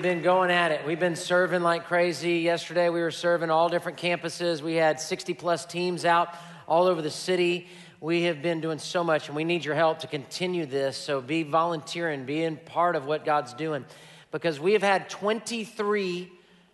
been going at it. We've been serving like crazy. Yesterday, we were serving all different campuses. We had 60-plus teams out all over the city. We have been doing so much, and we need your help to continue this. So be volunteering, being part of what God's doing. Because we have had 23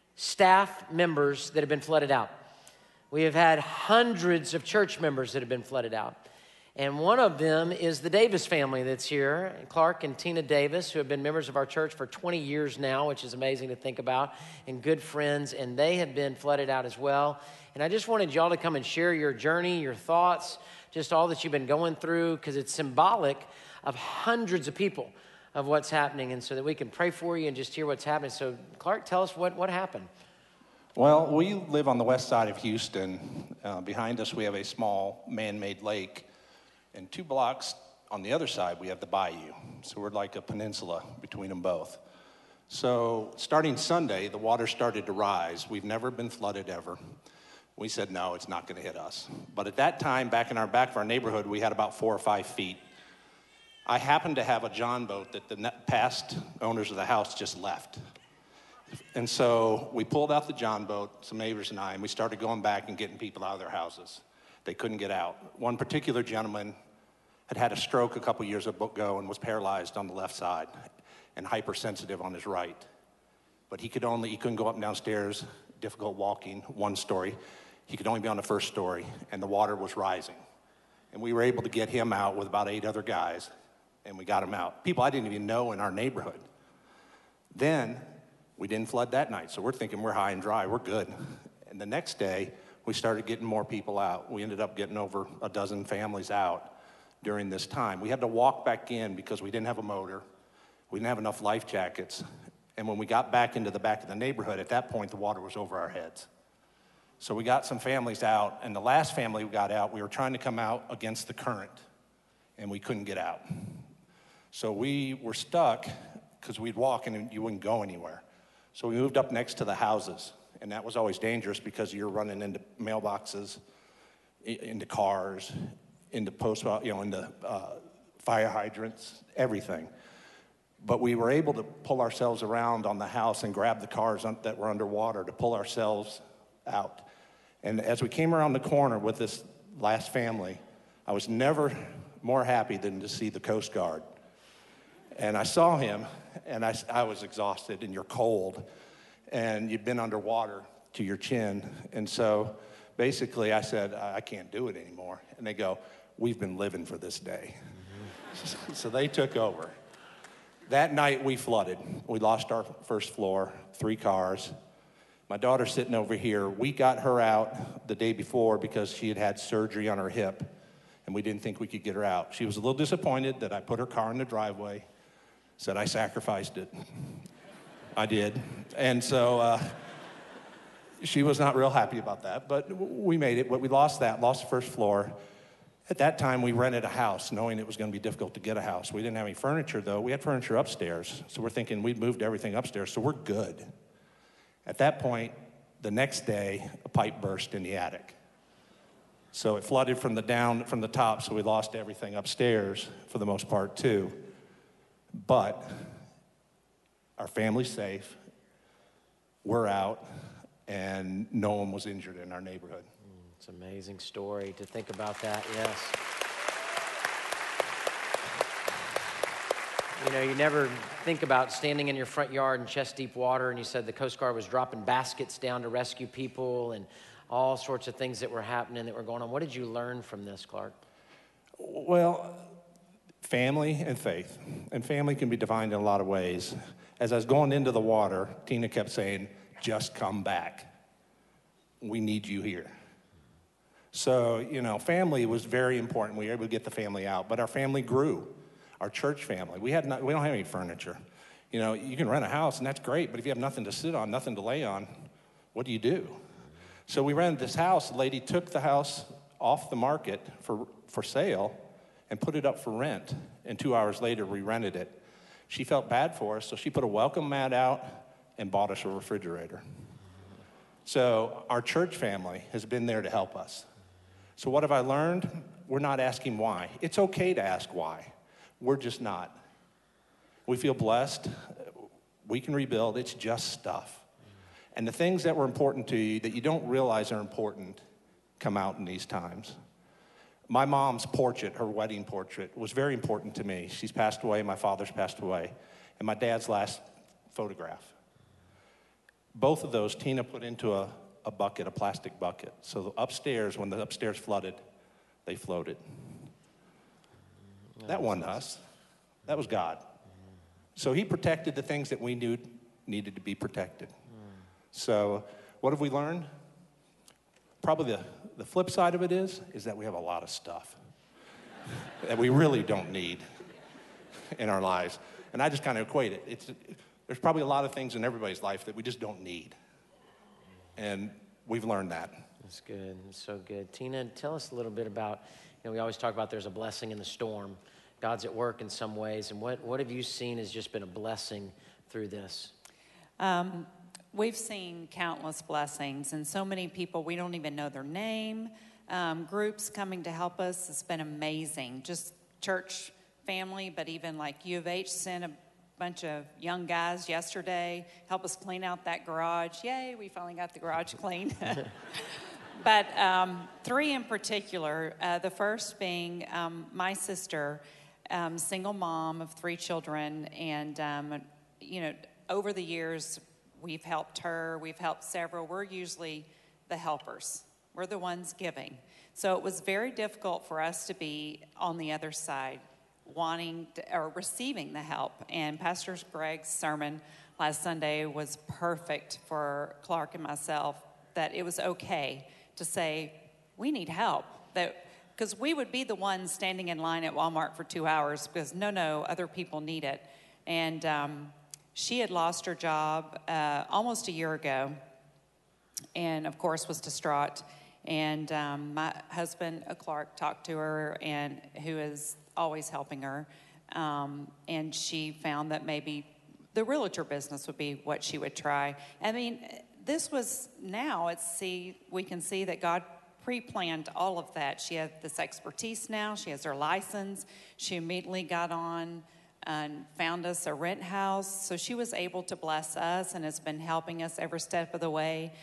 staff members that have been flooded out. We have had hundreds of church members that have been flooded out. And one of them is the Davis family that's here, Clark and Tina Davis, who have been members of our church for 20 years now, which is amazing to think about, and good friends, and they have been flooded out as well. And I just wanted y'all to come and share your journey, your thoughts, just all that you've been going through, because it's symbolic of hundreds of people of what's happening, and so that we can pray for you and just hear what's happening. So, Clark, tell us what happened. Well, we live on the west side of Houston. Behind us, we have a small man-made lake. And 2 blocks on the other side, we have the bayou. So we're like a peninsula between them both. So starting Sunday, the water started to rise. We've never been flooded ever. We said, no, it's not going to hit us. But at that time, back of our neighborhood, we had about 4 or 5 feet. I happened to have a John boat that the past owners of the house just left. And so we pulled out the John boat, some neighbors and I, and we started going back and getting people out of their houses. They couldn't get out. One particular gentleman had a stroke a couple years ago and was paralyzed on the left side and hypersensitive on his right. But he couldn't go up and downstairs, difficult walking, 1 story. He could only be on the 1st story, and the water was rising. And we were able to get him out with about 8 other guys, and we got him out. People I didn't even know in our neighborhood. Then we didn't flood that night, so we're thinking we're high and dry, we're good. And the next day, we started getting more people out. We ended up getting over a dozen families out during this time. We had to walk back in because we didn't have a motor. We didn't have enough life jackets. And when we got back into the back of the neighborhood, at that point, the water was over our heads. So we got some families out, and the last family we got out, we were trying to come out against the current, and we couldn't get out. So we were stuck because we'd walk and you wouldn't go anywhere. So we moved up next to the houses. And that was always dangerous because you're running into mailboxes, into cars, into into fire hydrants, everything. But we were able to pull ourselves around on the house and grab the cars that were underwater to pull ourselves out. And as we came around the corner with this last family, I was never more happy than to see the Coast Guard. And I saw him, and I was exhausted, and you're cold. And you'd been underwater to your chin. And so basically I said, I can't do it anymore. And they go, we've been living for this day. Mm-hmm. So they took over. That night we flooded. We lost our 1st floor, 3 cars. My daughter's sitting over here. We got her out the day before because she had had surgery on her hip, and we didn't think we could get her out. She was a little disappointed that I put her car in the driveway, said I sacrificed it. I did. And so she was not real happy about that, but we made it. But we lost the 1st floor. At that time, we rented a house, knowing it was going to be difficult to get a house. We didn't have any furniture, though. We had furniture upstairs, so we're thinking we'd moved everything upstairs, so we're good. At that point, the next day, a pipe burst in the attic. So it flooded from the top, so we lost everything upstairs for the most part, too. But our family's safe, we're out, and no one was injured in our neighborhood. It's an amazing story to think about that, yes. You know, you never think about standing in your front yard in chest-deep water, and you said the Coast Guard was dropping baskets down to rescue people and all sorts of things that were happening, that were going on. What did you learn from this, Clark? Well, family and faith. And family can be defined in a lot of ways. As I was going into the water, Tina kept saying, just come back. We need you here. So, family was very important. We were able to get the family out, but our family grew. Our church family. We don't have any furniture. You can rent a house, and that's great, but if you have nothing to sit on, nothing to lay on, what do you do? So we rented this house. The lady took the house off the market for sale and put it up for rent, and 2 hours later, we rented it. She felt bad for us, so she put a welcome mat out and bought us a refrigerator. So our church family has been there to help us. So what have I learned? We're not asking why. It's okay to ask why. We're just not. We feel blessed. We can rebuild. It's just stuff. And the things that were important to you that you don't realize are important come out in these times. My mom's portrait, her wedding portrait, was very important to me. She's passed away. My father's passed away. And my dad's last photograph. Both of those, Tina put into a bucket, a plastic bucket. So upstairs, when the upstairs flooded, they floated. That wasn't us. That was God. So he protected the things that we knew needed to be protected. So what have we learned? Probably the flip side of it is that we have a lot of stuff that we really don't need in our lives. And I just kind of equate it. There's probably a lot of things in everybody's life that we just don't need. And we've learned that. That's good. That's so good. Tina, tell us a little bit about, we always talk about there's a blessing in the storm. God's at work in some ways. And what have you seen has just been a blessing through this? We've seen countless blessings, and so many people, we don't even know their name. Groups coming to help us. It's been amazing. Just church family, but even like U of H sent a bunch of young guys yesterday, help us clean out that garage. Yay, we finally got the garage clean. But 3 in particular, the first being my sister, single mom of 3 children, and, over the years, we've helped her, we've helped several. We're usually the helpers. We're the ones giving. So it was very difficult for us to be on the other side, receiving the help. And Pastor Greg's sermon last Sunday was perfect for Clark and myself, that it was okay to say, we need help. Because we would be the ones standing in line at Walmart for 2 hours because no, other people need it. And she had lost her job almost a year ago, and of course was distraught. And my husband, Clark, talked to her, and who is always helping her. And she found that maybe the realtor business would be what she would try. I mean, this was we can see that God pre-planned all of that. She had this expertise now. She has her license. She immediately got on and found us a rent house. So she was able to bless us and has been helping us every step of the way.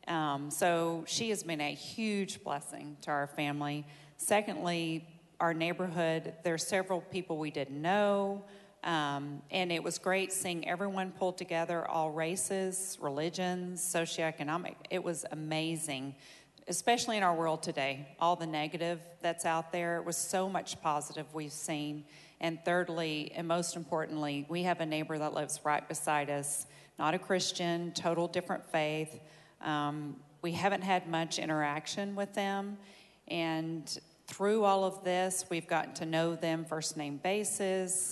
So she has been a huge blessing to our family. Secondly, our neighborhood, there's several people we didn't know. And it was great seeing everyone pulled together, all races, religions, socioeconomic. It was amazing, especially in our world today. All the negative that's out there, it was so much positive we've seen. And thirdly, and most importantly, we have a neighbor that lives right beside us, not a Christian, total different faith. We haven't had much interaction with them. And through all of this, we've gotten to know them first name basis,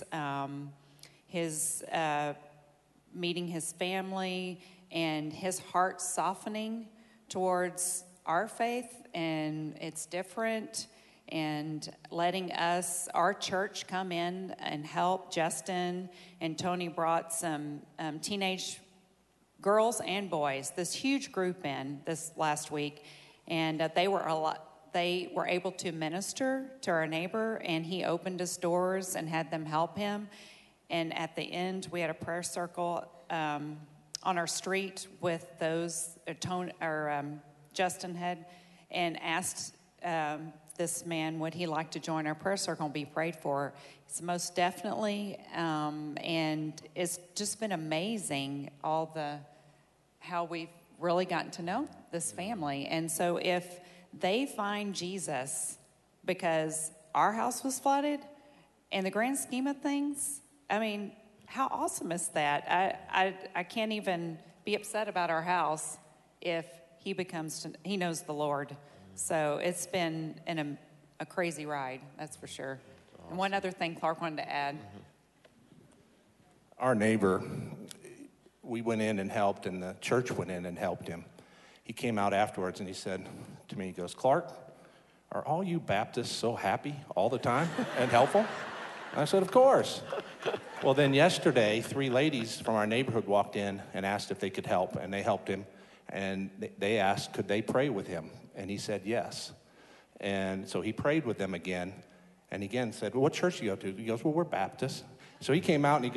meeting his family, and his heart softening towards our faith, and it's different. And letting our church come in and help. Justin and Tony brought some teenage girls and boys, this huge group in this last week, and they were able to minister to our neighbor, and he opened his doors and had them help him. And at the end, we had a prayer circle on our street with those, Justin had, and asked this man, would he like to join our prayer circle and be prayed for? It's most definitely, and it's just been amazing how we've really gotten to know this family. And so if they find Jesus because our house was flooded, in the grand scheme of things, I mean, how awesome is that? I can't even be upset about our house if he knows the Lord. So it's been a crazy ride, that's for sure. Awesome. And one other thing Clark wanted to add. Our neighbor, we went in and helped, and the church went in and helped him. He came out afterwards and he said to me, he goes, Clark, are all you Baptists so happy all the time and helpful? And I said, of course. Well, then yesterday, 3 ladies from our neighborhood walked in and asked if they could help, and they helped him. And they asked, could they pray with him? And he said yes. And so he prayed with them again, and again said, well, what church do you go to? He goes, well, we're Baptists. So he came out and he goes,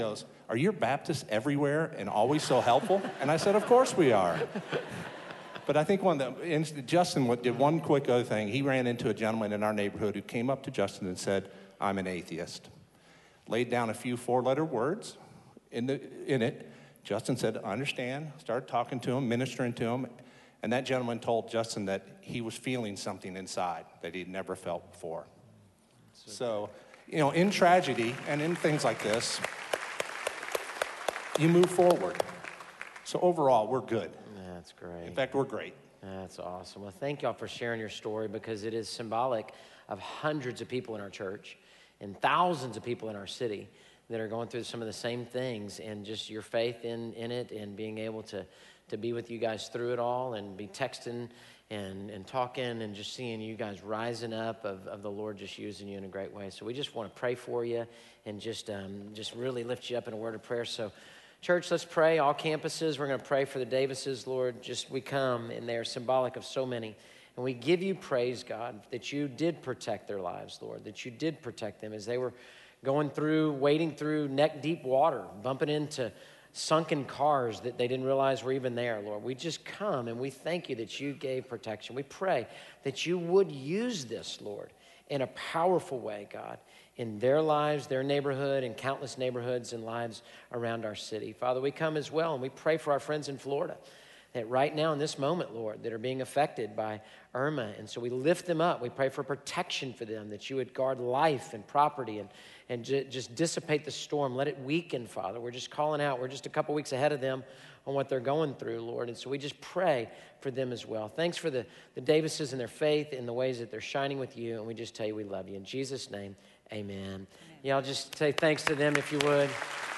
are your Baptists everywhere and always so helpful? And I said, of course we are. But I think Justin did one quick other thing. He ran into a gentleman in our neighborhood who came up to Justin and said, I'm an atheist. Laid down a few four-letter words in it. Justin said, I understand. Started talking to him, ministering to him. And that gentleman told Justin that he was feeling something inside that he'd never felt before. So, in tragedy and in things like this, you move forward. So overall, we're good. That's great. In fact, we're great. That's awesome. Well, thank y'all for sharing your story, because it is symbolic of hundreds of people in our church and thousands of people in our city that are going through some of the same things, and just your faith in it, and being able to be with you guys through it all, and be texting and talking, and just seeing you guys rising up of the Lord just using you in a great way. So we just want to pray for you and just really lift you up in a word of prayer. So church, let's pray. All campuses, we're going to pray for the Davises, Lord. We come, and they are symbolic of so many. And we give you praise, God, that you did protect their lives, Lord, that you did protect them as they were wading through neck-deep water, bumping into sunken cars that they didn't realize were even there, Lord. We just come and we thank you that you gave protection. We pray that you would use this, Lord, in a powerful way, God, in their lives, their neighborhood, and countless neighborhoods and lives around our city. Father, we come as well, and we pray for our friends in Florida that right now in this moment, Lord, that are being affected by Irma. And so we lift them up. We pray for protection for them, that you would guard life and property and just dissipate the storm. Let it weaken, Father. We're just calling out. We're just a couple weeks ahead of them on what they're going through, Lord. And so we just pray for them as well. Thanks for the Davises and their faith in the ways that they're shining with you. And we just tell you we love you. In Jesus' name, amen. Yeah, I'll just say thanks to them if you would.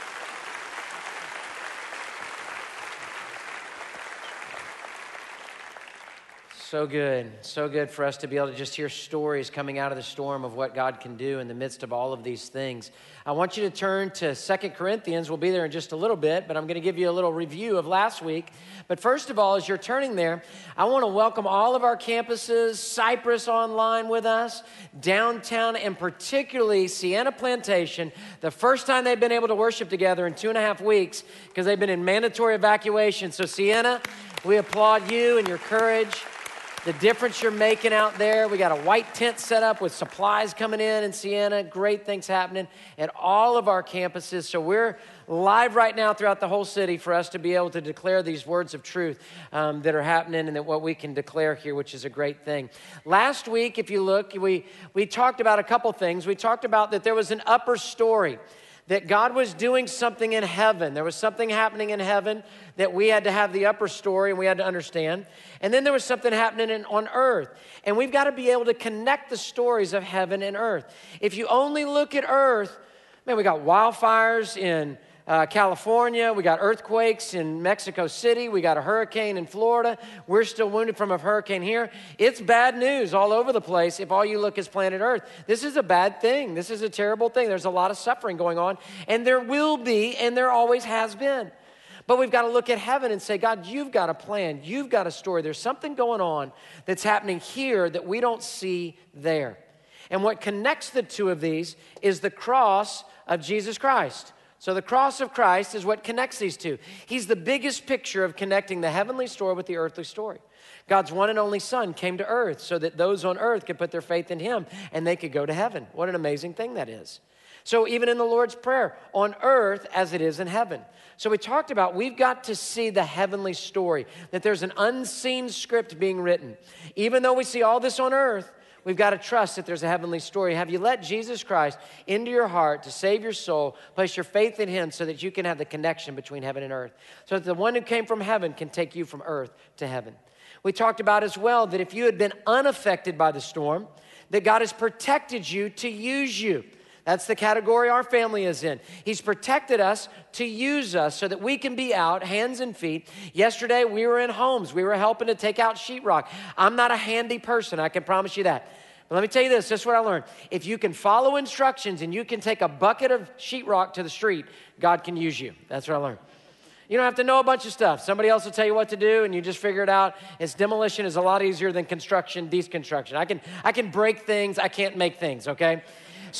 So good for us to be able to just hear stories coming out of the storm of what God can do in the midst of all of these things. I want you to turn to 2 Corinthians. We'll be there in just a little bit, but I'm going to give you a little review of last week. But first of all, as you're turning there, I want to welcome all of our campuses, Cypress online with us, downtown, and particularly Sienna Plantation, the first time they've been able to worship together in 2.5 weeks because they've been in mandatory evacuation. So Sienna, we applaud you and your courage. The difference you're making out there. We got a white tent set up with supplies coming in Sienna. Great things happening at all of our campuses. So we're live right now throughout the whole city for us to be able to declare these words of truth that are happening, and that what we can declare here, which is a great thing. Last week, if you look, we talked about a couple things. We talked about that there was an upper story, that God was doing something in heaven. There was something happening in heaven that we had to have the upper story and we had to understand. And then there was something happening on earth. And we've got to be able to connect the stories of heaven and earth. If you only look at earth, man, we got wildfires in California. We got earthquakes in Mexico City. We got a hurricane in Florida. We're still wounded from a hurricane here. It's bad news all over the place if all you look is planet Earth. This is a bad thing. This is a terrible thing. There's a lot of suffering going on, and there will be, and there always has been. But we've got to look at heaven and say, God, you've got a plan. You've got a story. There's something going on that's happening here that we don't see there. And what connects the two of these is the cross of Jesus Christ. So the cross of Christ is what connects these two. He's the biggest picture of connecting the heavenly story with the earthly story. God's one and only Son came to earth so that those on earth could put their faith in him and they could go to heaven. What an amazing thing that is. So even in the Lord's Prayer, on earth as it is in heaven. So we talked about we've got to see the heavenly story, that there's an unseen script being written. Even though we see all this on earth, we've got to trust that there's a heavenly story. Have you let Jesus Christ into your heart to save your soul, place your faith in him so that you can have the connection between heaven and earth, so that the one who came from heaven can take you from earth to heaven? We talked about as well that if you had been unaffected by the storm, that God has protected you to use you. That's the category our family is in. He's protected us to use us so that we can be out, hands and feet. Yesterday, we were in homes. We were helping to take out sheetrock. I'm not a handy person, I can promise you that. But let me tell you this is what I learned. If you can follow instructions and you can take a bucket of sheetrock to the street, God can use you. That's what I learned. You don't have to know a bunch of stuff. Somebody else will tell you what to do, and you just figure it out. Demolition is a lot easier than construction, deconstruction. I can break things. I can't make things, okay? So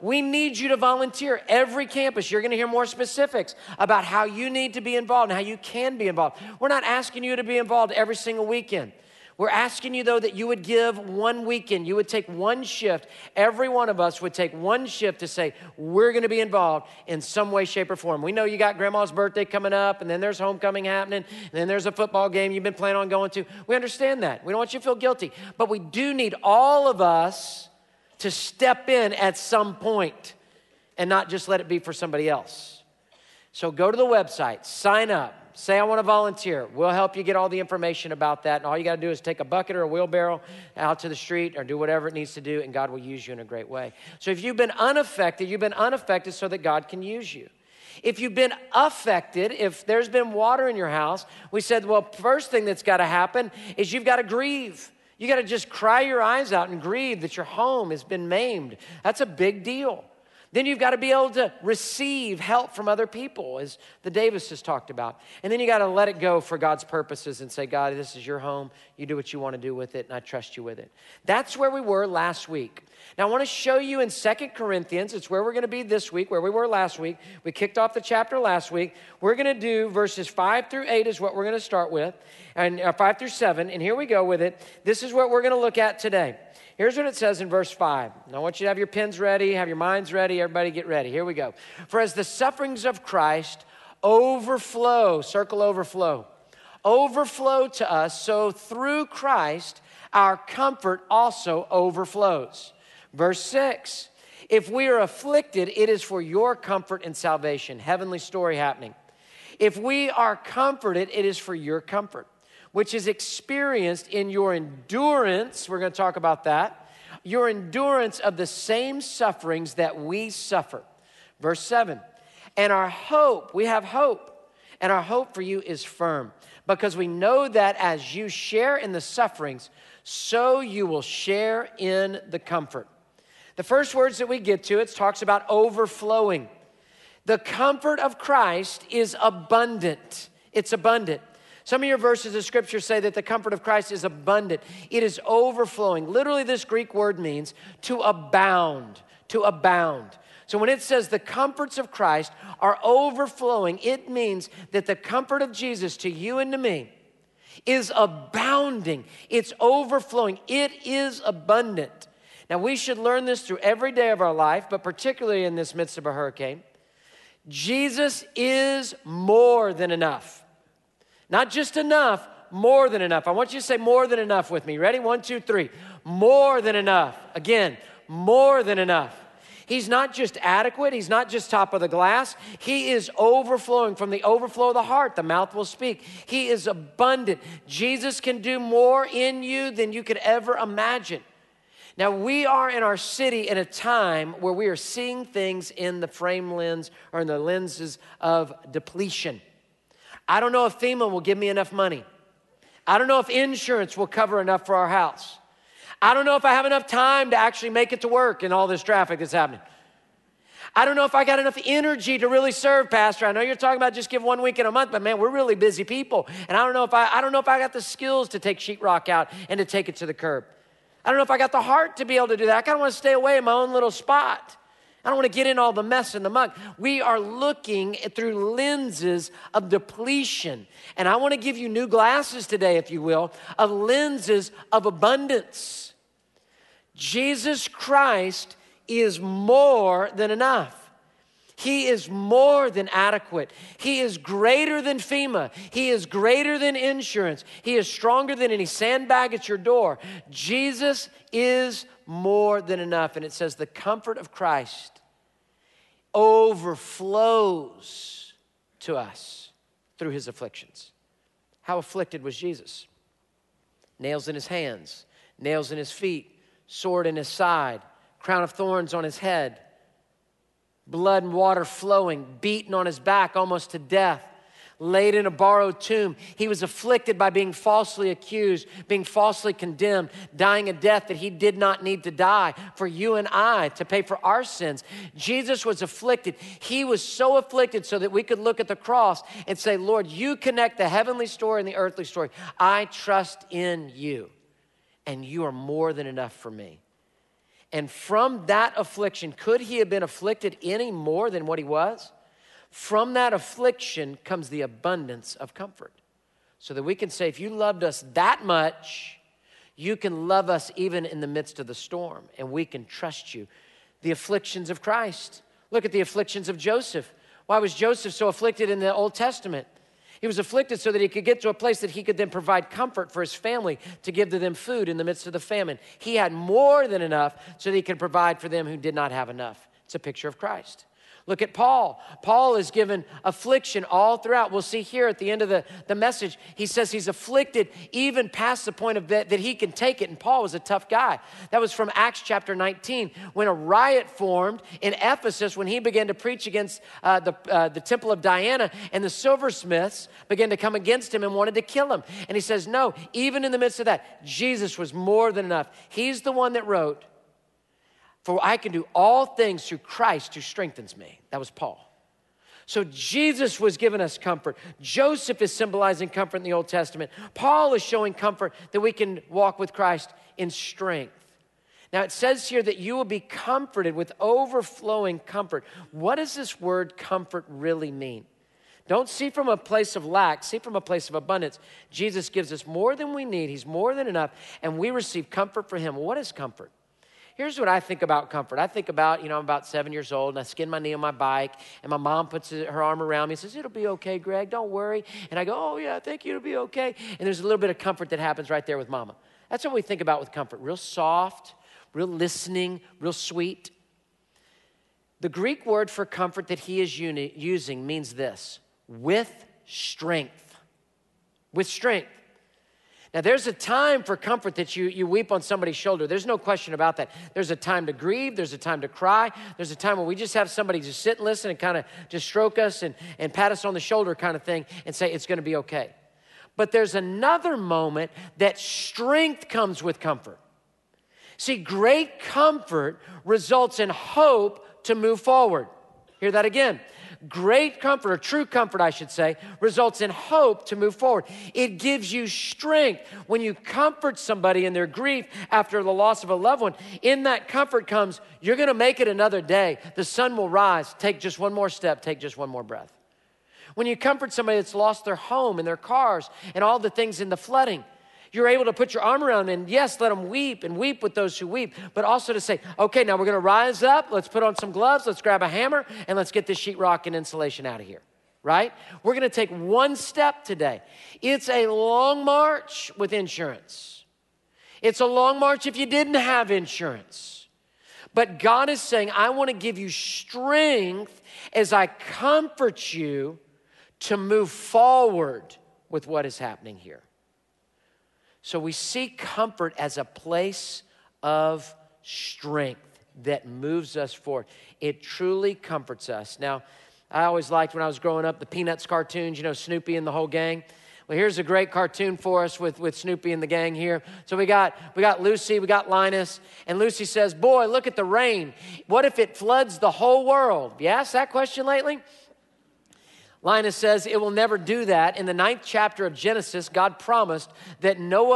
We need you to volunteer. Every campus, you're going to hear more specifics about how you need to be involved and how you can be involved. We're not asking you to be involved every single weekend. We're asking you, though, that you would give one weekend. You would take one shift. Every one of us would take one shift to say, we're going to be involved in some way, shape, or form. We know you got grandma's birthday coming up, and then there's homecoming happening, and then there's a football game you've been planning on going to. We understand that. We don't want you to feel guilty. But we do need all of us to step in at some point and not just let it be for somebody else. So go to the website, sign up. Say, I want to volunteer. We'll help you get all the information about that. And all you got to do is take a bucket or a wheelbarrow out to the street or do whatever it needs to do, and God will use you in a great way. So if you've been unaffected so that God can use you. If you've been affected, if there's been water in your house, we said, well, first thing that's got to happen is you've got to grieve. You got to just cry your eyes out and grieve that your home has been maimed. That's a big deal. Then you've got to be able to receive help from other people, as the Davises talked about. And then you got to let it go for God's purposes and say, God, this is your home. You do what you want to do with it, and I trust you with it. That's where we were last week. Now, I want to show you in 2 Corinthians. It's where we're going to be this week, where we were last week. We kicked off the chapter last week. We're going to do verses 5 through 8 is what we're going to start with, and 5 through 7. And here we go with it. This is what we're going to look at today. Here's what it says in verse 5. Now, I want you to have your pens ready, have your minds ready. Everybody get ready. Here we go. For as the sufferings of Christ overflow, circle overflow to us, so through Christ our comfort also overflows. Verse 6. If we are afflicted, it is for your comfort and salvation. Heavenly story happening. If we are comforted, it is for your comfort, which is experienced in your endurance. We're going to talk about that. Your endurance of the same sufferings that we suffer. Verse 7. And our hope, we have hope, and our hope for you is firm, because we know that as you share in the sufferings, so you will share in the comfort. The first words that we get to, it talks about overflowing. The comfort of Christ is abundant. It's abundant. Some of your verses of Scripture say that the comfort of Christ is abundant. It is overflowing. Literally, this Greek word means to abound, to abound. So when it says the comforts of Christ are overflowing, it means that the comfort of Jesus to you and to me is abounding. It's overflowing. It is abundant. Now, we should learn this through every day of our life, but particularly in this midst of a hurricane. Jesus is more than enough. Not just enough, more than enough. I want you to say more than enough with me. Ready? 1, 2, 3. More than enough. Again, more than enough. He's not just adequate. He's not just top of the glass. He is overflowing. From the overflow of the heart, the mouth will speak. He is abundant. Jesus can do more in you than you could ever imagine. Now, we are in our city in a time where we are seeing things in the frame lens or in the lenses of depletion. I don't know if FEMA will give me enough money. I don't know if insurance will cover enough for our house. I don't know if I have enough time to actually make it to work in all this traffic that's happening. I don't know if I got enough energy to really serve, Pastor. I know you're talking about just give 1 week in a month, but man, we're really busy people. And I don't know if I got the skills to take sheetrock out and to take it to the curb. I don't know if I got the heart to be able to do that. I kind of want to stay away in my own little spot. I don't want to get in all the mess and the muck. We are looking through lenses of depletion. And I want to give you new glasses today, if you will, of lenses of abundance. Jesus Christ is more than enough. He is more than adequate. He is greater than FEMA. He is greater than insurance. He is stronger than any sandbag at your door. Jesus is more than enough. And it says the comfort of Christ overflows to us through his afflictions. How afflicted was Jesus? Nails in his hands, nails in his feet, sword in his side, crown of thorns on his head, blood and water flowing, beaten on his back almost to death, laid in a borrowed tomb. He was afflicted by being falsely accused, being falsely condemned, dying a death that he did not need to die for you and I to pay for our sins. Jesus was afflicted. He was so afflicted so that we could look at the cross and say, Lord, you connect the heavenly story and the earthly story. I trust in you, and you are more than enough for me. And from that affliction, could he have been afflicted any more than what he was? From that affliction comes the abundance of comfort. So that we can say, if you loved us that much, you can love us even in the midst of the storm, and we can trust you. The afflictions of Christ. Look at the afflictions of Joseph. Why was Joseph so afflicted in the Old Testament? He was afflicted so that he could get to a place that he could then provide comfort for his family to give to them food in the midst of the famine. He had more than enough so that he could provide for them who did not have enough. It's a picture of Christ. Look at Paul. Paul is given affliction all throughout. We'll see here at the end of the message, he says he's afflicted even past the point of that he can take it. And Paul was a tough guy. That was from Acts chapter 19, when a riot formed in Ephesus when he began to preach against the temple of Diana, and the silversmiths began to come against him and wanted to kill him. And he says, no, even in the midst of that, Jesus was more than enough. He's the one that wrote, for I can do all things through Christ who strengthens me. That was Paul. So Jesus was giving us comfort. Joseph is symbolizing comfort in the Old Testament. Paul is showing comfort that we can walk with Christ in strength. Now it says here that you will be comforted with overflowing comfort. What does this word comfort really mean? Don't see from a place of lack, see from a place of abundance. Jesus gives us more than we need. He's more than enough, and we receive comfort from him. What is comfort? Here's what I think about comfort. I think about, I'm about 7 years old, and I skin my knee on my bike, and my mom puts her arm around me and says, it'll be okay, Greg, don't worry. And I go, oh, yeah, thank you, it'll be okay. And there's a little bit of comfort that happens right there with mama. That's what we think about with comfort. Real soft, real listening, real sweet. The Greek word for comfort that he is using means this: with strength. With strength. Now, there's a time for comfort that you weep on somebody's shoulder. There's no question about that. There's a time to grieve. There's a time to cry. There's a time when we just have somebody just sit and listen and kind of just stroke us and pat us on the shoulder kind of thing and say, it's going to be okay. But there's another moment that strength comes with comfort. See, great comfort results in hope to move forward. Hear that again. Great comfort, or true comfort, I should say, results in hope to move forward. It gives you strength. When you comfort somebody in their grief after the loss of a loved one, in that comfort comes, you're going to make it another day. The sun will rise. Take just one more step. Take just one more breath. When you comfort somebody that's lost their home and their cars and all the things in the flooding, you're able to put your arm around them and yes, let them weep and weep with those who weep, but also to say, okay, now we're going to rise up. Let's put on some gloves. Let's grab a hammer and let's get this sheetrock and insulation out of here, right? We're going to take one step today. It's a long march with insurance. It's a long march if you didn't have insurance. But God is saying, I want to give you strength as I comfort you to move forward with what is happening here. So we see comfort as a place of strength that moves us forward. It truly comforts us. Now, I always liked when I was growing up the Peanuts cartoons, Snoopy and the whole gang. Well, here's a great cartoon for us with Snoopy and the gang here. So we got Lucy, we got Linus, and Lucy says, boy, look at the rain. What if it floods the whole world? You asked that question lately? Linus says it will never do that. In the 9th chapter of Genesis, God promised that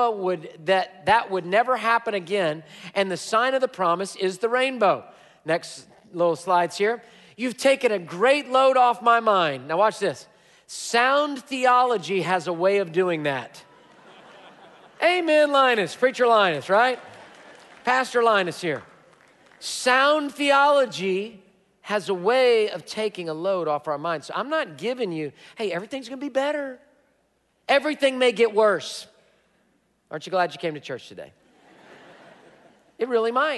that would never happen again. And the sign of the promise is the rainbow. Next little slides here. You've taken a great load off my mind. Now watch this. Sound theology has a way of doing that. Amen, Linus. Preacher Linus, right? Pastor Linus here. Sound theology has a way of taking a load off our minds. So I'm not giving you, hey, everything's going to be better. Everything may get worse. Aren't you glad you came to church today? It really might.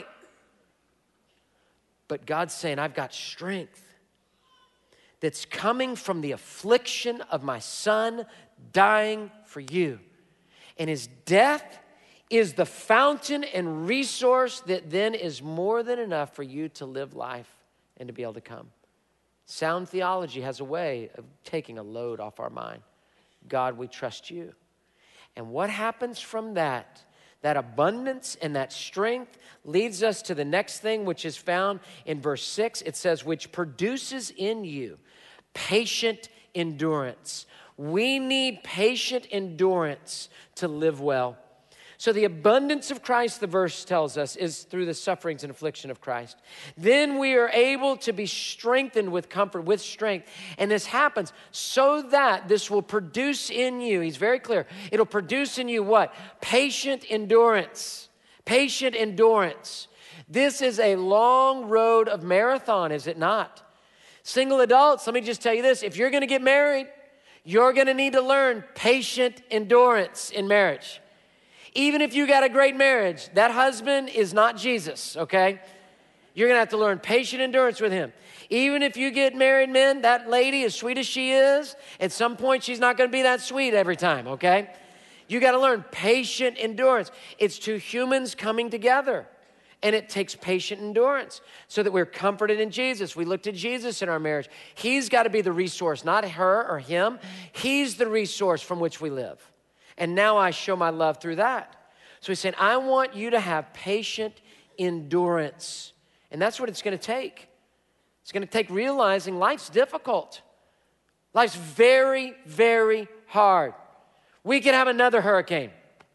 But God's saying, I've got strength that's coming from the affliction of my son dying for you. And his death is the fountain and resource that then is more than enough for you to live life and to be able to come. Sound theology has a way of taking a load off our mind. God, we trust you. And what happens from that abundance and that strength leads us to the next thing, which is found in verse 6. It says, which produces in you patient endurance. We need patient endurance to live well. So the abundance of Christ, the verse tells us, is through the sufferings and affliction of Christ. Then we are able to be strengthened with comfort, with strength. And this happens so that this will produce in you, he's very clear, it'll produce in you what? Patient endurance. Patient endurance. This is a long road of marathon, is it not? Single adults, let me just tell you this. If you're going to get married, you're going to need to learn patient endurance in marriage. Even if you got a great marriage, that husband is not Jesus, okay? You're gonna have to learn patient endurance with him. Even if you get married men, that lady, as sweet as she is, at some point she's not gonna be that sweet every time, okay? You gotta learn patient endurance. It's two humans coming together, and it takes patient endurance so that we're comforted in Jesus. We look to Jesus in our marriage. He's gotta be the resource, not her or him. He's the resource from which we live. And now I show my love through that. So he's saying, I want you to have patient endurance. And that's what it's going to take. It's going to take realizing life's difficult. Life's very, very hard. We could have another hurricane.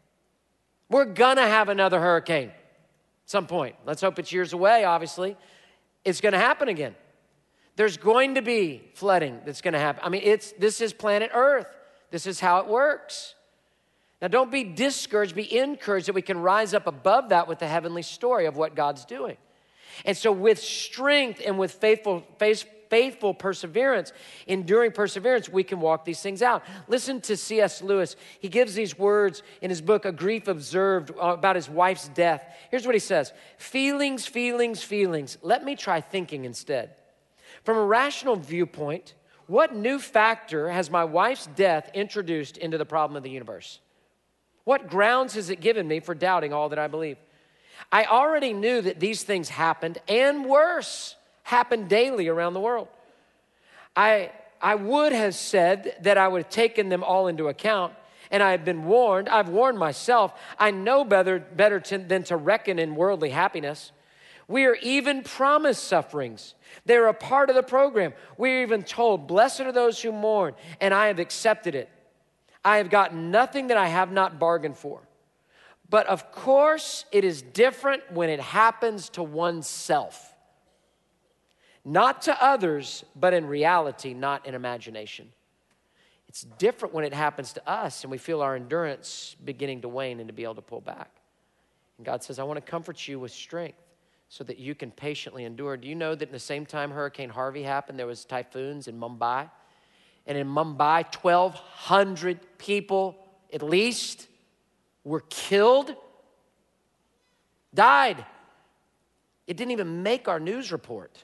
We're going to have another hurricane at some point. Let's hope it's years away, obviously. It's going to happen again. There's going to be flooding that's going to happen. I mean, this is planet Earth. This is how it works. Now, don't be discouraged, be encouraged that we can rise up above that with the heavenly story of what God's doing. And so with strength and with faithful perseverance, enduring perseverance, we can walk these things out. Listen to C.S. Lewis. He gives these words in his book, A Grief Observed, about his wife's death. Here's what he says. Feelings, feelings, feelings. Let me try thinking instead. From a rational viewpoint, what new factor has my wife's death introduced into the problem of the universe? What grounds has it given me for doubting all that I believe? I already knew that these things happened, and worse, happened daily around the world. I would have said that I would have taken them all into account, and I have been warned. I've warned myself. I know better than to reckon in worldly happiness. We are even promised sufferings. They're a part of the program. We're even told, blessed are those who mourn, and I have accepted it. I have gotten nothing that I have not bargained for. But of course, it is different when it happens to oneself. Not to others, but in reality, not in imagination. It's different when it happens to us and we feel our endurance beginning to wane and to be able to pull back. And God says, I want to comfort you with strength so that you can patiently endure. Do you know that in the same time Hurricane Harvey happened, there was typhoons in Mumbai? And in Mumbai, 1,200 people at least were killed, died. It didn't even make our news report.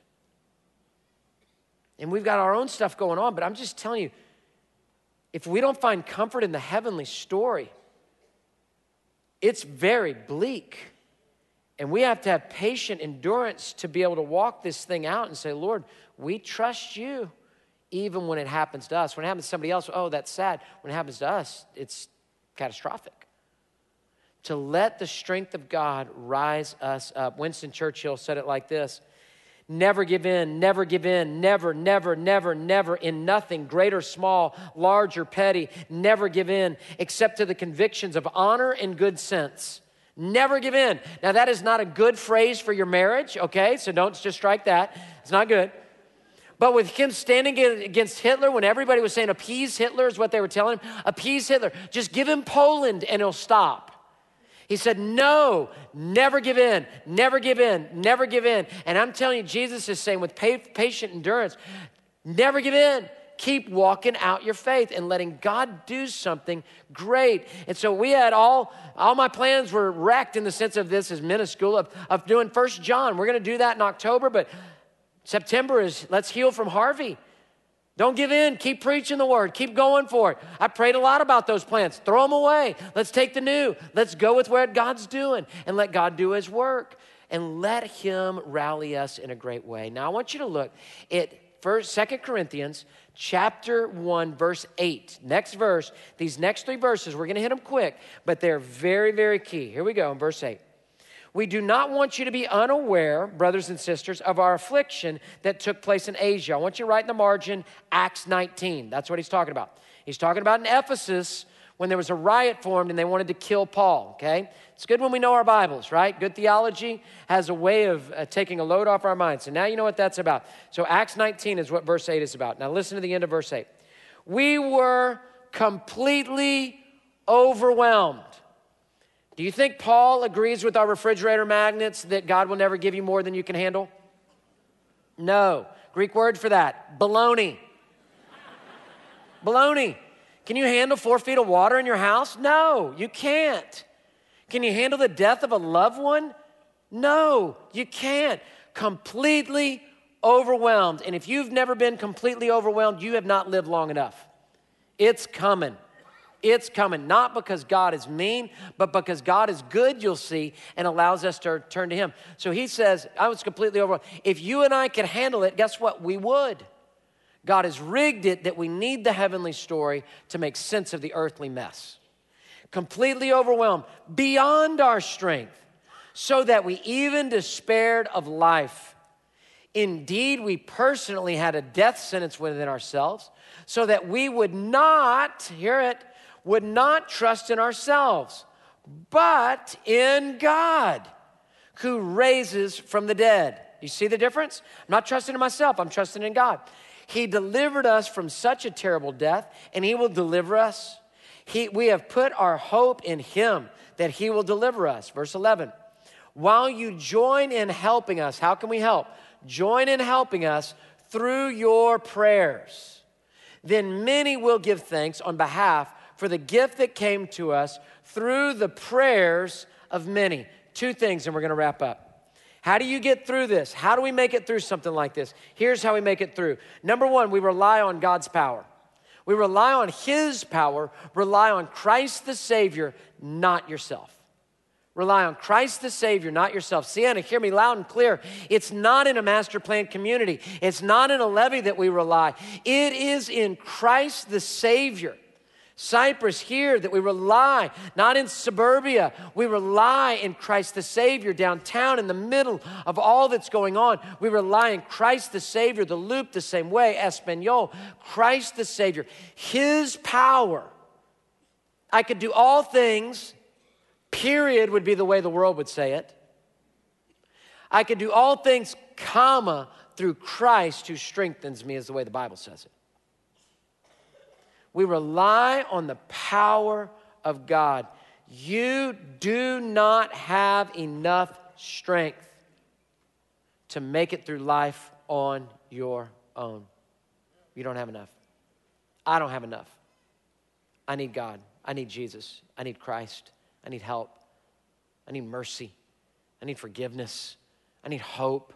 And we've got our own stuff going on, but I'm just telling you, if we don't find comfort in the heavenly story, it's very bleak. And we have to have patient endurance to be able to walk this thing out and say, Lord, we trust you. Even when it happens to us. When it happens to somebody else, oh, that's sad. When it happens to us, it's catastrophic. To let the strength of God rise us up. Winston Churchill said it like this. Never give in, never give in, never, never, never, never, in nothing, great or small, large or petty, never give in, except to the convictions of honor and good sense. Never give in. Now, that is not a good phrase for your marriage, okay? So don't just strike that. It's not good. But with him standing against Hitler, when everybody was saying appease Hitler is what they were telling him, appease Hitler, just give him Poland and he'll stop. He said, no, never give in, never give in, never give in. And I'm telling you, Jesus is saying with patient endurance, never give in. Keep walking out your faith and letting God do something great. And so we had all my plans were wrecked in the sense of this is minuscule, of doing 1 John. We're going to do that in October, but September is let's heal from Harvey. Don't give in. Keep preaching the word. Keep going for it. I prayed a lot about those plans. Throw them away. Let's take the new. Let's go with what God's doing and let God do his work and let him rally us in a great way. Now, I want you to look at 2 Corinthians chapter 1, verse 8. Next verse. These next three verses, we're going to hit them quick, but they're very, very key. Here we go in verse 8. We do not want you to be unaware, brothers and sisters, of our affliction that took place in Asia. I want you to write in the margin, Acts 19. That's what he's talking about. He's talking about in Ephesus when there was a riot formed and they wanted to kill Paul, okay? It's good when we know our Bibles, right? Good theology has a way of taking a load off our minds. So now you know what that's about. So Acts 19 is what verse 8 is about. Now listen to the end of verse 8. We were completely overwhelmed. Do you think Paul agrees with our refrigerator magnets that God will never give you more than you can handle? No. Greek word for that, baloney. Baloney. Can you handle 4 feet of water in your house? No, you can't. Can you handle the death of a loved one? No, you can't. Completely overwhelmed. And if you've never been completely overwhelmed, you have not lived long enough. It's coming. It's coming, not because God is mean, but because God is good, you'll see, and allows us to turn to him. So he says, I was completely overwhelmed. If you and I could handle it, guess what? We would. God has rigged it that we need the heavenly story to make sense of the earthly mess. Completely overwhelmed, beyond our strength, so that we even despaired of life. Indeed, we personally had a death sentence within ourselves, so that we would not, hear it, would not trust in ourselves, but in God, who raises from the dead. You see the difference? I'm not trusting in myself, I'm trusting in God. He delivered us from such a terrible death, and he will deliver us. We have put our hope in him, that he will deliver us. Verse 11, while you join in helping us, how can we help? Join in helping us through your prayers. Then many will give thanks on behalf for the gift that came to us through the prayers of many. 2 things, and we're going to wrap up. How do you get through this? How do we make it through something like this? Here's how we make it through. Number 1, we rely on God's power. We rely on his power, rely on Christ the Savior, not yourself. Rely on Christ the Savior, not yourself. Sienna, hear me loud and clear. It's not in a master plan community. It's not in a levy that we rely. It is in Christ the Savior. Cyprus, here that we rely, not in suburbia. We rely in Christ the Savior downtown in the middle of all that's going on. We rely in Christ the Savior, the Loop the same way, Espanol, Christ the Savior. His power. I could do all things, period would be the way the world would say it. I could do all things, comma, through Christ who strengthens me is the way the Bible says it. We rely on the power of God. You do not have enough strength to make it through life on your own. You don't have enough. I don't have enough. I need God. I need Jesus. I need Christ. I need help. I need mercy. I need forgiveness. I need hope.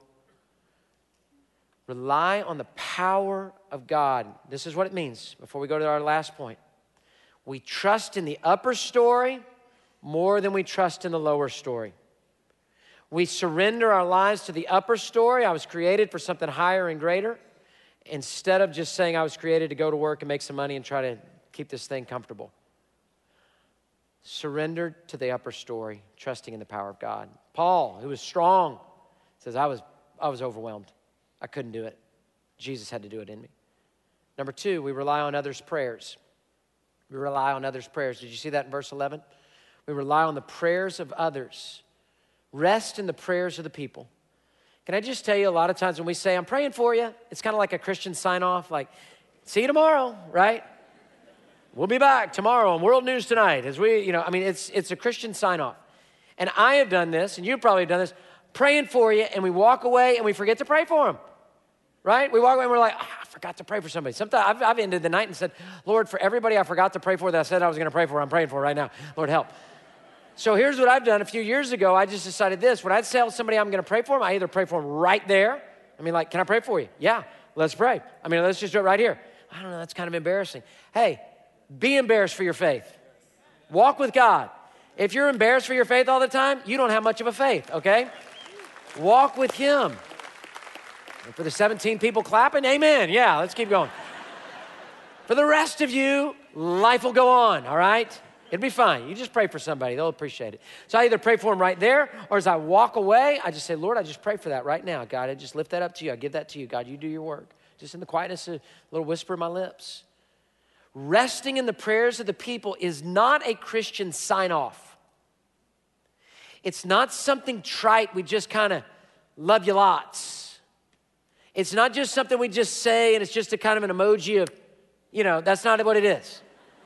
Rely on the power of God. This is what it means before we go to our last point. We trust in the upper story more than we trust in the lower story. We surrender our lives to the upper story. I was created for something higher and greater, instead of just saying I was created to go to work and make some money and try to keep this thing comfortable. Surrendered to the upper story, trusting in the power of God. Paul, who was strong, says, I was overwhelmed. I couldn't do it. Jesus had to do it in me. Number 2, we rely on others' prayers. We rely on others' prayers. Did you see that in verse 11? We rely on the prayers of others. Rest in the prayers of the people. Can I just tell you, a lot of times when we say, I'm praying for you, it's kind of like a Christian sign-off, like, see you tomorrow, right? We'll be back tomorrow on World News Tonight. As we, it's a Christian sign-off. And I have done this, and you've probably done this, praying for you, and we walk away and we forget to pray for them. Right? We walk away and we're like, I forgot to pray for somebody. Sometimes I've ended the night and said, Lord, for everybody I forgot to pray for that I said I was going to pray for, I'm praying for right now. Lord, help. So here's what I've done. A few years ago, I just decided this. When I tell somebody I'm going to pray for them, I either pray for them right there. Can I pray for you? Yeah, let's pray. Let's just do it right here. I don't know, that's kind of embarrassing. Hey, be embarrassed for your faith. Walk with God. If you're embarrassed for your faith all the time, you don't have much of a faith, okay? Walk with him. And for the 17 people clapping, amen. Yeah, let's keep going. For the rest of you, life will go on, all right? It'll be fine. You just pray for somebody. They'll appreciate it. So I either pray for them right there, or as I walk away, I just say, Lord, I just pray for that right now. God, I just lift that up to you. I give that to you. God, you do your work. Just in the quietness, a little whisper in my lips. resting in the prayers of the people is not a Christian sign-off. It's not something trite we just kind of love you lots. It's not just something we just say and it's just a kind of an emoji of, that's not what it is.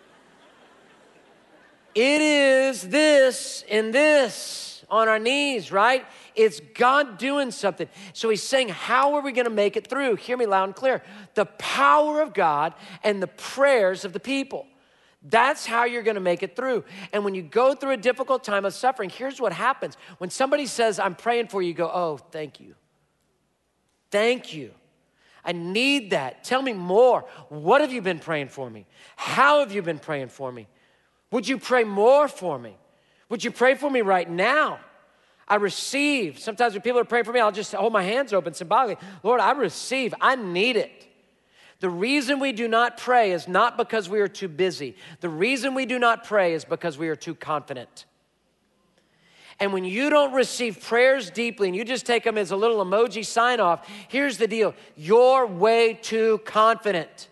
It is this and this on our knees, right? It's God doing something. So he's saying, how are we going to make it through? Hear me loud and clear. The power of God and the prayers of the people. That's how you're going to make it through. And when you go through a difficult time of suffering, here's what happens. When somebody says, I'm praying for you, you go, oh, thank you. Thank you. I need that. Tell me more. What have you been praying for me? How have you been praying for me? Would you pray more for me? Would you pray for me right now? I receive. Sometimes when people are praying for me, I'll just hold my hands open symbolically. Lord, I receive. I need it. The reason we do not pray is not because we are too busy. The reason we do not pray is because we are too confident. And when you don't receive prayers deeply and you just take them as a little emoji sign off, here's the deal. You're way too confident.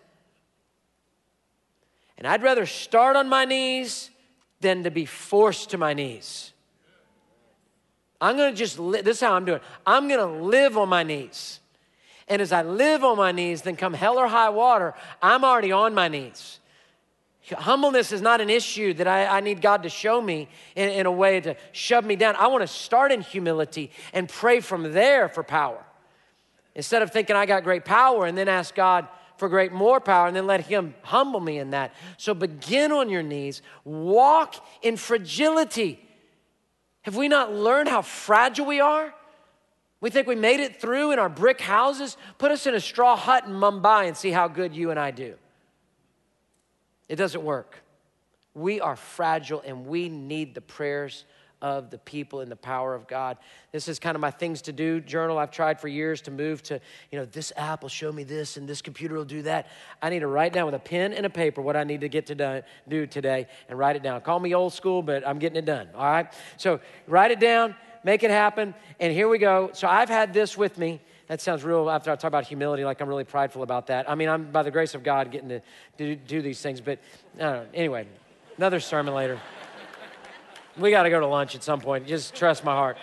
And I'd rather start on my knees than to be forced to my knees. I'm going to just, this is how I'm doing. I'm going to live on my knees. And as I live on my knees, then come hell or high water, I'm already on my knees. Humbleness is not an issue that I need God to show me in a way to shove me down. I want to start in humility and pray from there for power. Instead of thinking I got great power and then ask God for great more power and then let him humble me in that. So begin on your knees, walk in fragility. Have we not learned how fragile we are? We think we made it through in our brick houses. Put us in a straw hut in Mumbai and see how good you and I do. It doesn't work. We are fragile and we need the prayers of the people and the power of God. This is kind of my things to do journal. I've tried for years to move to, this app will show me this and this computer will do that. I need to write down with a pen and a paper what I need to get to do today and write it down. Call me old school, but I'm getting it done, all right? So write it down, make it happen, and here we go. So I've had this with me. That sounds real, after I talk about humility, like I'm really prideful about that. I mean, I'm, by the grace of God, getting to do these things, but I don't know. Anyway, another sermon later. We got to go to lunch at some point. Just trust my heart.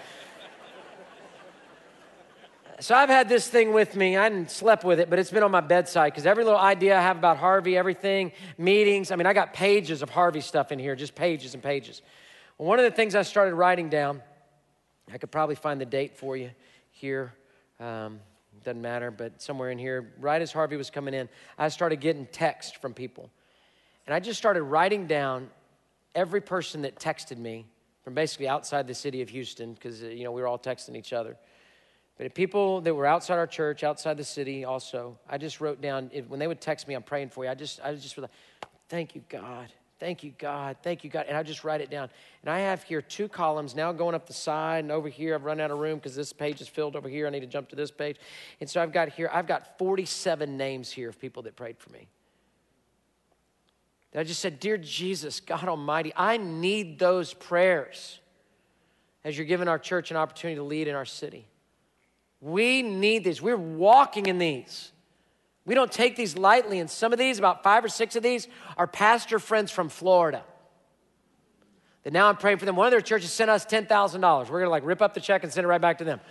So I've had this thing with me. I hadn't slept with it, but it's been on my bedside because every little idea I have about Harvey, everything, meetings. I mean, I got pages of Harvey stuff in here, just pages and pages. Well, one of the things I started writing down, I could probably find the date for you here. Doesn't matter, but somewhere in here, right as Harvey was coming in, I started getting text from people. And I just started writing down every person that texted me from basically outside the city of Houston, because, we were all texting each other. But people that were outside our church, outside the city also, I just wrote down, when they would text me, I'm praying for you, I just was like, thank you, God. Thank you, God. Thank you, God. And I just write it down. And I have here 2 columns now going up the side and over here. I've run out of room because this page is filled over here. I need to jump to this page. And so I've got 47 names here of people that prayed for me. That I just said, dear Jesus, God Almighty, I need those prayers as you're giving our church an opportunity to lead in our city. We need these. We're walking in these. We don't take these lightly, and some of these, about 5 or 6 of these, are pastor friends from Florida. That now I'm praying for them. One of their churches sent us $10,000. We're going to rip up the check and send it right back to them.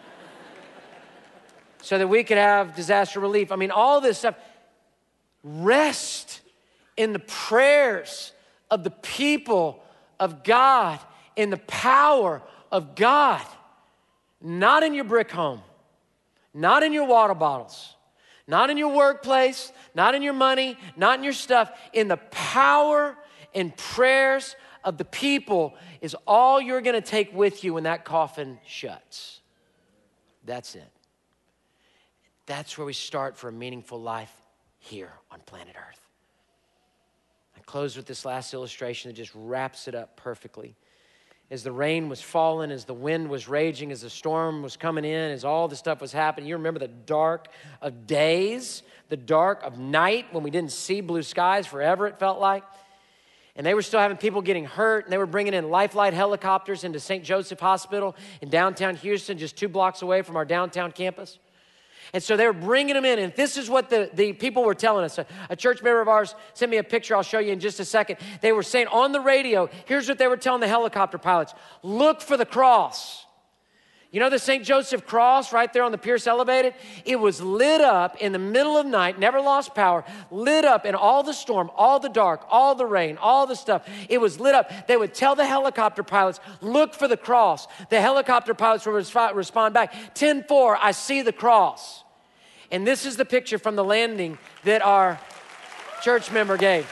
So that we could have disaster relief. I mean, all this stuff. Rest in the prayers of the people of God, in the power of God. Not in your brick home, not in your water bottles. Not in your workplace, not in your money, not in your stuff. In the power and prayers of the people is all you're going to take with you when that coffin shuts. That's it. That's where we start for a meaningful life here on planet Earth. I close with this last illustration that just wraps it up perfectly. As the rain was falling, as the wind was raging, as the storm was coming in, as all this stuff was happening, you remember the dark of days, the dark of night when we didn't see blue skies forever, it felt like. And they were still having people getting hurt, and they were bringing in Life Flight helicopters into St. Joseph Hospital in downtown Houston, just 2 blocks away from our downtown campus. And so they were bringing them in, and this is what the people were telling us. A church member of ours sent me a picture I'll show you in just a second. They were saying on the radio, here's what they were telling the helicopter pilots: look for the cross. You know the St. Joseph Cross right there on the Pierce Elevated? It was lit up in the middle of night, never lost power, lit up in all the storm, all the dark, all the rain, all the stuff. It was lit up. They would tell the helicopter pilots, look for the cross. The helicopter pilots would respond back, 10-4, I see the cross. And this is the picture from the landing that our church member gave.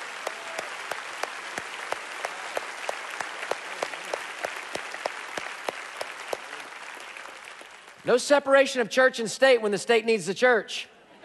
No separation of church and state when the state needs the church.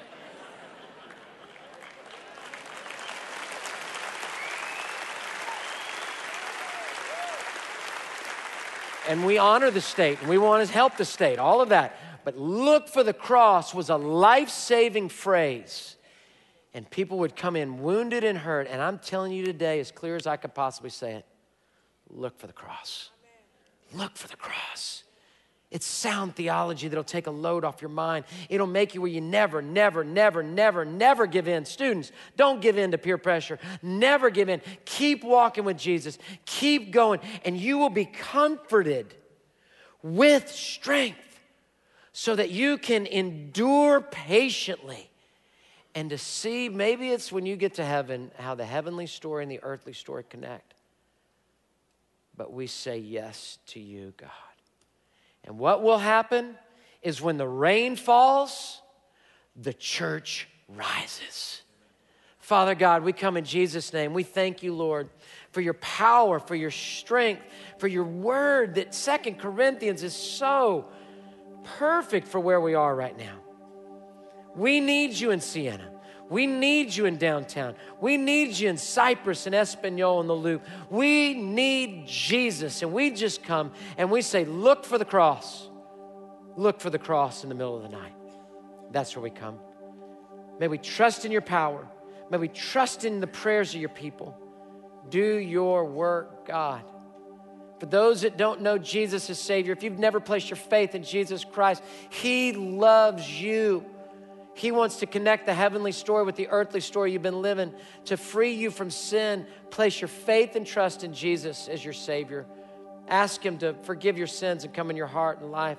And we honor the state, and we want to help the state, all of that. But look for the cross was a life-saving phrase. And people would come in wounded and hurt, and I'm telling you today, as clear as I could possibly say it, look for the cross. Look for the cross. It's sound theology that'll take a load off your mind. It'll make you where you never give in. Students, don't give in to peer pressure. Never give in. Keep walking with Jesus. Keep going, and you will be comforted with strength so that you can endure patiently and to see, maybe it's when you get to heaven, how the heavenly story and the earthly story connect. But we say yes to you, God. And what will happen is when the rain falls, the church rises. Father God, we come in Jesus' name. We thank you, Lord, for your power, for your strength, for your word that 2 Corinthians is so perfect for where we are right now. We need you in Siena. We need you in downtown. We need you in Cypress and Espanol and the Loop. We need Jesus. And we just come and we say, look for the cross. Look for the cross in the middle of the night. That's where we come. May we trust in your power. May we trust in the prayers of your people. Do your work, God. For those that don't know Jesus as Savior, if you've never placed your faith in Jesus Christ, He loves you. He wants to connect the heavenly story with the earthly story you've been living to free you from sin. Place your faith and trust in Jesus as your Savior. Ask Him to forgive your sins and come in your heart and life.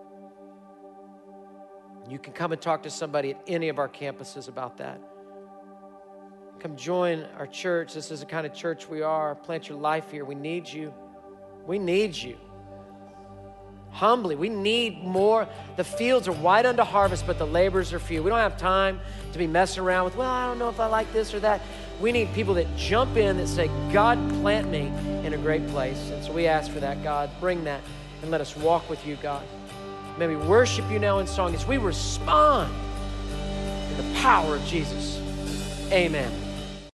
You can come and talk to somebody at any of our campuses about that. Come join our church. This is the kind of church we are. Plant your life here. We need you. We need you. Humbly, we need more. The fields are wide unto harvest, but the laborers are few. We don't have time to be messing around with, well, I don't know if I like this or that. We need people that jump in that say, God, plant me in a great place. And so we ask for that, God. Bring that and let us walk with you, God. May we worship you now in song as we respond to the power of Jesus. Amen.